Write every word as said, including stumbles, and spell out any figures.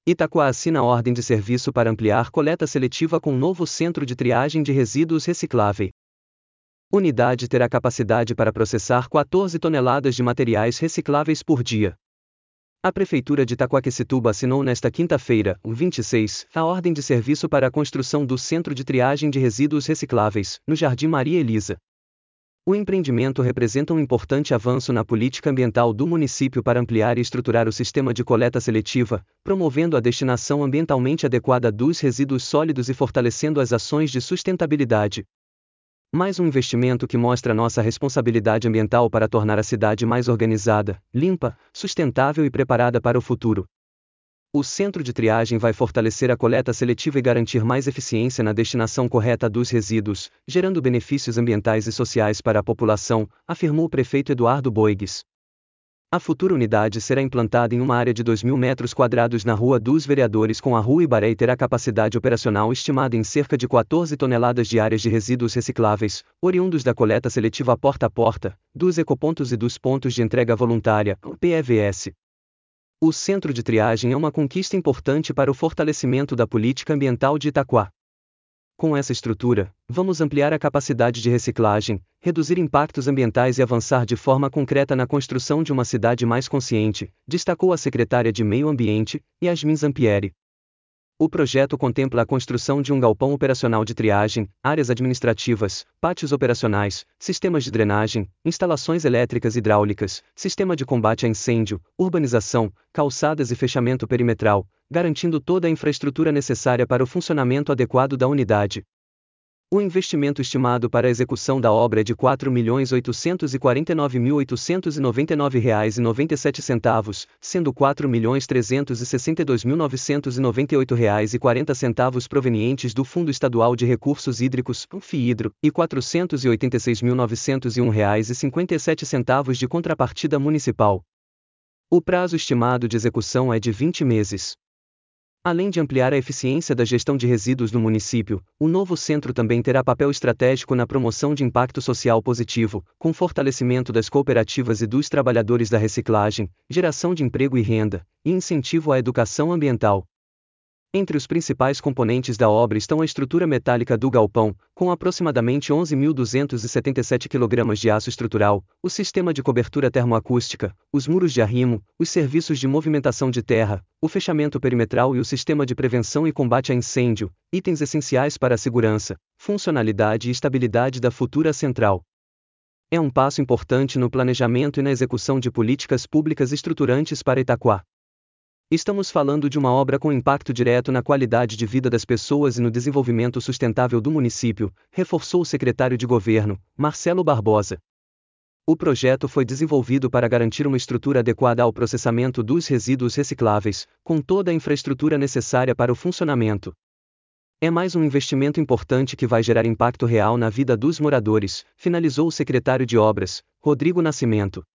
Itaquá assina ordem de serviço para ampliar coleta seletiva com novo centro de triagem de resíduos recicláveis. Unidade terá capacidade para processar quatorze toneladas de materiais recicláveis por dia. A Prefeitura de Itaquaquecetuba assinou nesta quinta-feira, vinte e seis, a ordem de serviço para a construção do Centro de Triagem de Resíduos Recicláveis, no Jardim Maria Elisa. O empreendimento representa um importante avanço na política ambiental do município para ampliar e estruturar o sistema de coleta seletiva, promovendo a destinação ambientalmente adequada dos resíduos sólidos e fortalecendo as ações de sustentabilidade. Mais um investimento que mostra nossa responsabilidade ambiental para tornar a cidade mais organizada, limpa, sustentável e preparada para o futuro. O centro de triagem vai fortalecer a coleta seletiva e garantir mais eficiência na destinação correta dos resíduos, gerando benefícios ambientais e sociais para a população, afirmou o prefeito Eduardo Boigues. A futura unidade será implantada em uma área de dois mil metros quadrados na Rua dos Vereadores com a Rua Ibaré e terá capacidade operacional estimada em cerca de quatorze toneladas diárias de resíduos recicláveis, oriundos da coleta seletiva porta a porta, dos ecopontos e dos pontos de entrega voluntária, P E V S. O centro de triagem é uma conquista importante para o fortalecimento da política ambiental de Itaquá. Com essa estrutura, vamos ampliar a capacidade de reciclagem, reduzir impactos ambientais e avançar de forma concreta na construção de uma cidade mais consciente, destacou a secretária de Meio Ambiente, Yasmin Zampieri. O projeto contempla a construção de um galpão operacional de triagem, áreas administrativas, pátios operacionais, sistemas de drenagem, instalações elétricas e hidráulicas, sistema de combate a incêndio, urbanização, calçadas e fechamento perimetral, garantindo toda a infraestrutura necessária para o funcionamento adequado da unidade. O investimento estimado para a execução da obra é de quatro milhões oitocentos e quarenta e nove mil oitocentos e noventa e nove reais e noventa e sete centavos, sendo quatro milhões trezentos e sessenta e dois mil novecentos e noventa e oito reais e quarenta centavos provenientes do Fundo Estadual de Recursos Hídricos, FIHIDRO, e quatrocentos e oitenta e seis mil novecentos e um reais e cinquenta e sete centavos de contrapartida municipal. O prazo estimado de execução é de vinte meses. Além de ampliar a eficiência da gestão de resíduos no município, o novo centro também terá papel estratégico na promoção de impacto social positivo, com fortalecimento das cooperativas e dos trabalhadores da reciclagem, geração de emprego e renda, e incentivo à educação ambiental. Entre os principais componentes da obra estão a estrutura metálica do galpão, com aproximadamente onze mil duzentos e setenta e sete quilogramas de aço estrutural, o sistema de cobertura termoacústica, os muros de arrimo, os serviços de movimentação de terra, o fechamento perimetral e o sistema de prevenção e combate a incêndio, itens essenciais para a segurança, funcionalidade e estabilidade da futura central. É um passo importante no planejamento e na execução de políticas públicas estruturantes para Itaquá. Estamos falando de uma obra com impacto direto na qualidade de vida das pessoas e no desenvolvimento sustentável do município, reforçou o secretário de Governo, Marcelo Barbosa. O projeto foi desenvolvido para garantir uma estrutura adequada ao processamento dos resíduos recicláveis, com toda a infraestrutura necessária para o funcionamento. É mais um investimento importante que vai gerar impacto real na vida dos moradores, finalizou o secretário de Obras, Rodrigo Nascimento.